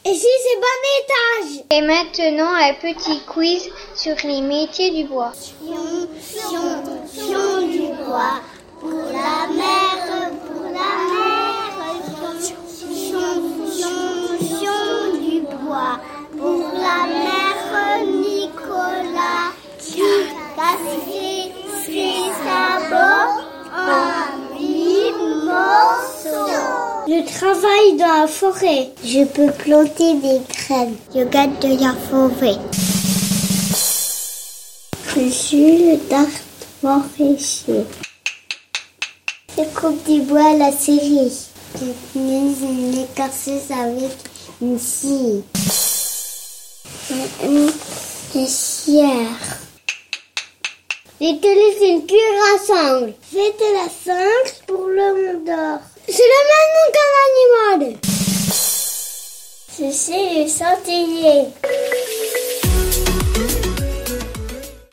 Et si c'est bon étage? Et maintenant, un petit quiz sur les métiers du bois. Fion du bois, pour la mer, Fion du bois, pour la mère Nicolas, qui cassait ses sabots en 1000 morceaux. Je travaille dans la forêt. Je peux planter des graines. Je garde de la forêt. Je suis le dartre forestier. Je coupe du bois à la série. Je finis une écorceuse avec une scie. Une scière. J'utilise une cuillère à sangle. J'ai de la sangle pour le monde d'or. C'est le même nom qu'un animal. Je suis le sanglier.